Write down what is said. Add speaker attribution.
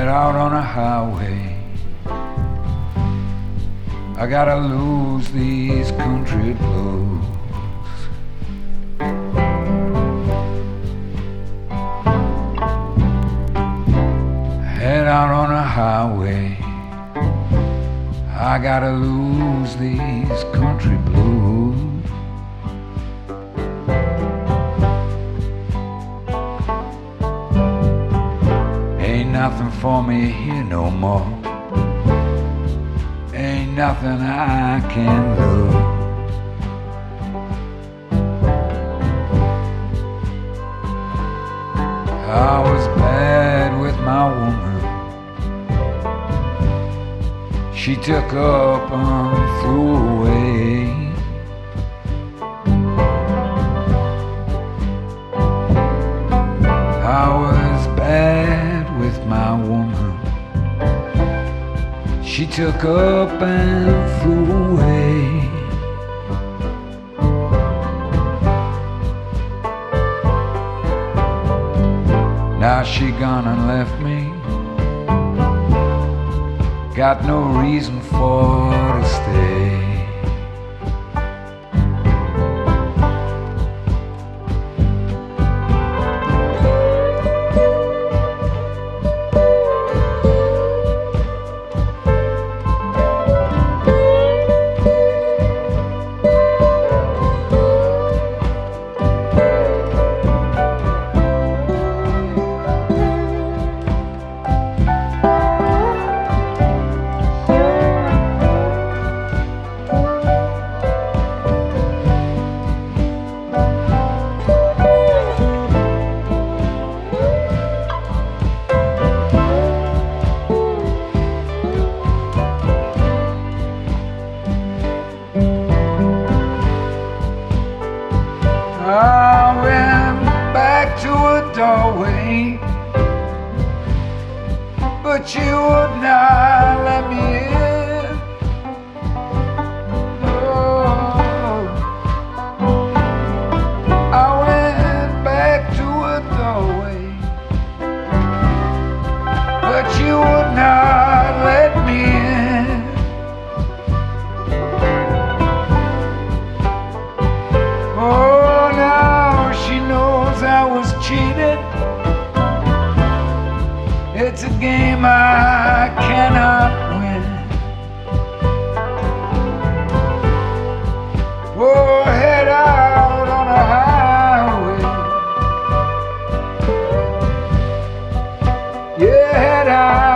Speaker 1: Head out on a highway. I gotta lose these country blues. Head out on a highway. I gotta lose these country blues. Ain't nothing for me here no more. Ain't nothing I can lose. I was bad with my woman. She took up and flew away. I was bad with my woman. She took up and flew away. Now she gone and left me. Got no reason for to stay. I ran back to a doorway, but you would not let me in. Oh, I went back to a doorway, but you would not let me in. Oh, I was cheated. It's a game I cannot win. Oh, head out on a highway. Yeah, head out.